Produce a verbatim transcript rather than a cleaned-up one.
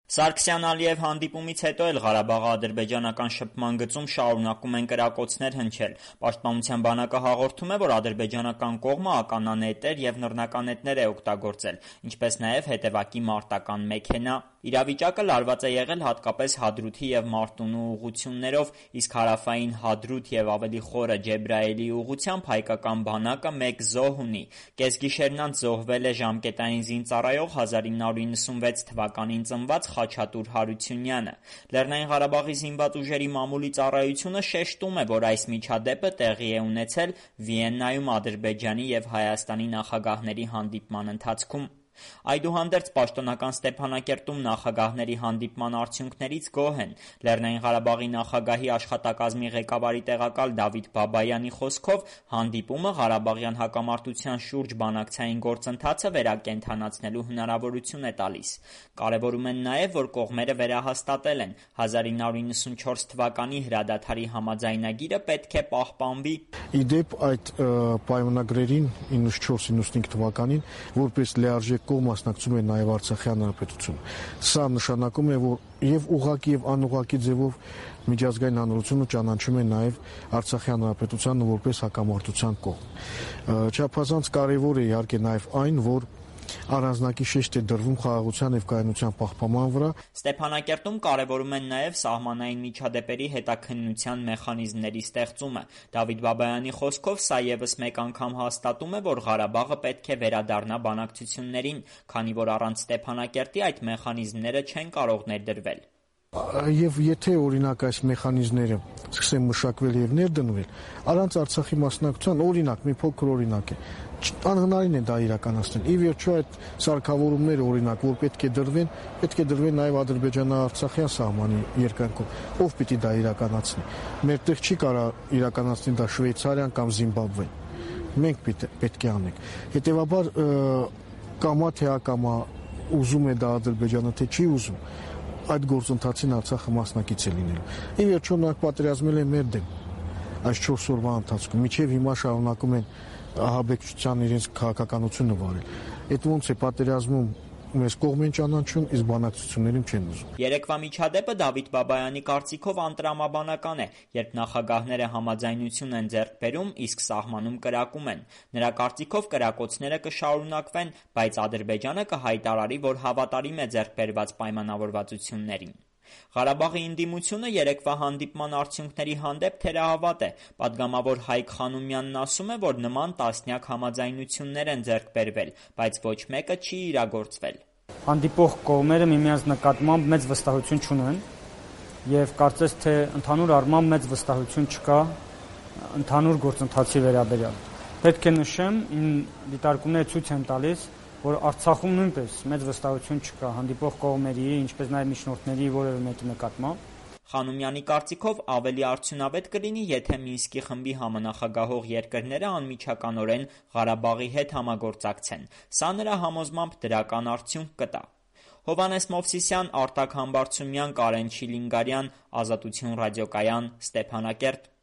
Սարգսյան-Ալիև հանդիպումից հետո էլ Ղարաբաղի-ադրբեջանական շփման գծում շարունակում են կրակոցներ հնչել։ Պաշտպանության բանակը հաղորդում է, որ ադրբեջանական կողմը ականանետեր և նռնականետներ է օգտագործել, ինչպես նաև հետևակի մարտական մեքենա։ Իրավիճակը լարված է եղել հատկապես Հադրութի և Մարտունու ուղղություններով, իսկ հարավային Հադրութ և ավելի խորը Ջեբրայելի ուղղությամբ հայկական բանակը մեկ զոհ ունի։ Կեսգիշերն անց զոհվել է ժամկետային զինծառայող հազար ինը հարյուր իննսունվեց թվականին ծնված Խաչատուր Հարությունյանը։ Լեռնային Ղարաբաղի զինված ուժերի մամուլի ծառայությունը շեշտում է, որ այս միջադեպը տեղի է ունեցել Վիեննայում Ադրբեջանի և Հայաստանի նախագահների հանդիպման ընթացքում։ Այդուհանդերձ պաշտոնական Ստեփանակերտում նախագահների հանդիպման արդյունքներից գոհ են։ Լեռնային Ղարաբաղի նախագահի աշխատակազմի ղեկավարի տեղակալ Դավիթ Բաբայանի խոսքով հանդիպումը Ղարաբաղյան հակամարտության շուրջ բանակցային գործընթացը վերակենդանացնելու հնարավորություն է տալիս։ Կարևորում են նաև, որ կողմերը վերահաստատել են՝ հազար ինը հարյուր իննսունչորս թվականի հրադադարի համաձայնագիրը պետք է պահպանվի։ Ի դեպ այդ պայմանագրերին իննսունչորս իննսունհինգ թվականին որպես լիարժեք կողմ մասնակցում է նաև Արցախյան հանրապետությունը։ Սա նշանակում է, որ եւ ուղղակի եւ անուղղակի ձևով միջազգային հանրությունը ճանաչում է նաև Արցախյան հանրապետությանը որպես հակամարտության կողմ։ Չափազանց կարևոր է իհարկե նաև այն, որ առանձնակի շեշտ է դրվում խաղաղության և կայունության պահպանման վրա։ Ստեփանակերտում կարևորում են նաև սահմանային միջադեպերի հետաքննության մեխանիզմների ստեղծումը։ Դավիթ Բաբայանի խոսքով սա ևս մեկ անգամ հաստատում է, որ Ղարաբաղը պետք է վերադառնա բանակցություններին, քանի որ առանց Ստեփանակերտի այդ մեխանիզմները չեն կարող ներդրվել։ Եվ եթե օրինակ այս մեխանիզմները սկսեն մշակվել եւ ներդնվել, առանց Արցախի մասնակցության, օրինակ, մի փոքր օրինակ է, անհնարին է դա իրականացնել։ Ի վերջո այդ սարքավորումները, օրինակ, որ պետք է դրվեն, պետք է դրվեն նաև ադրբեջանա-արցախյան սահմանի երկայնքով։ Ով պիտի դա իրականացնի։ Մերտեղ չի կարող իրականացնել դա Շվեյցարիան կամ Զիմբաբվեն։ Մենք պետք է անենք։ Հետևաբար կամա թե ակամա ուզում է դա Ադրբեջանը, թե չի ուզում, այդ գործընթացին Արցախը մասնակից է լինելու։ Ի վերջո նրանք պատերազմել են մեր դեմ այս չորս օրվա ընթացքում, մինչև հիմա շարունակում են ահաբեկչության իրենց քաղաքականությունը վարել։ Այդ ոնց է պատերազմում մեզ կողմ են ճանաչում, իսկ բանակցություններին չեն ուզում։ Երեկվա միջադեպը Դավիթ Բաբայանի կարծիքով անտրամաբանական է, երբ նախագահները համաձայնություն են ձեռք բերում, իսկ սահմանում կրակում են։ Նրա կարծիքով կրակոցները կշարունակվեն, բայց Ադրբեջանը կհայտարարի, որ հավատարիմ է ձեռք բերված պայմանավորվածություններին։ Ղարաբաղի ընդդիմությունը երեկվա հանդիպման արդյունքների հանդեպ թերահավատ է։ Պատգամավոր Հայկ Խանոմյանն ասում է, որ նման տասնյակ համաձայնություններ են ձեռք բերվել, բայց ոչ մեկը չի իրագործվել։ Հանդիպող կողմերը միմյանց նկատմամբ մեծ վստահություն չունեն եւ կարծես թե ընդհանուր առմամբ մեծ վստահություն չկա ընդհանուր գործընթացի վերաբերյալ։ Պետք է նշեմ, դիտարկումները ցույց են տալիս, որ Արցախում նույնպես մեծ վստահություն չկա հանդիպող կողմերի, ինչպես նաև միջնորդների որևէ մեկի նկատմամբ։ Խանոմյանի կարծիքով ավելի արդյունավետ կլինի, եթե Մինսկի խմբի համանախագահող երկրները անմիջականորեն Ղարաբաղի հետ համագործակցեն։ Սա նրա համոզմամբ դրական արդյունք կտա։ Հովհաննես Մովսիսյան, Արտակ Համբարձումյան, Կարեն Չիլինգարյան, Ազատություն ռադիոկայան, Ստեփանակերտ։